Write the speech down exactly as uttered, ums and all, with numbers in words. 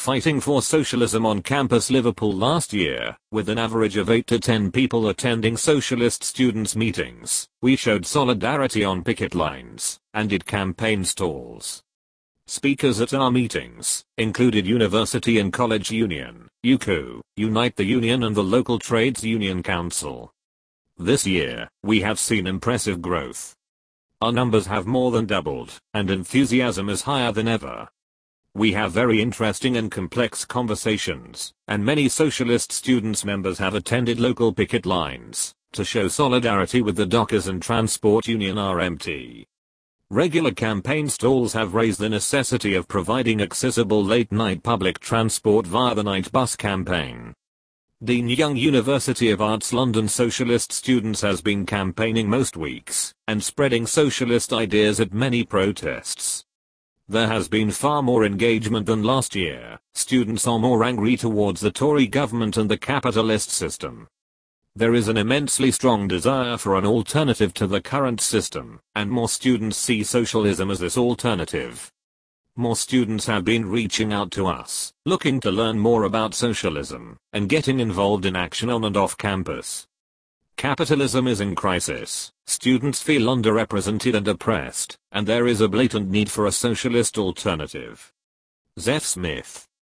fighting for socialism on campus Liverpool last year, with an average of eight to ten people attending socialist students' meetings. We showed solidarity on picket lines and did campaign stalls. Speakers at our meetings included University and College Union, U C U, Unite the Union and the local Trades Union Council. This year, we have seen impressive growth. Our numbers have more than doubled, and enthusiasm is higher than ever. We have very interesting and complex conversations, and many socialist students members have attended local picket lines to show solidarity with the Dockers and Transport Union R M T. Regular campaign stalls have raised the necessity of providing accessible late-night public transport via the Night Bus campaign. Dean Young University of Arts London Socialist Students has been campaigning most weeks and spreading socialist ideas at many protests. There has been far more engagement than last year. Students are more angry towards the Tory government and the capitalist system. There is an immensely strong desire for an alternative to the current system, and more students see socialism as this alternative. More students have been reaching out to us, looking to learn more about socialism, and getting involved in action on and off campus. Capitalism is in crisis, students feel underrepresented and oppressed, and there is a blatant need for a socialist alternative. Zeph Smith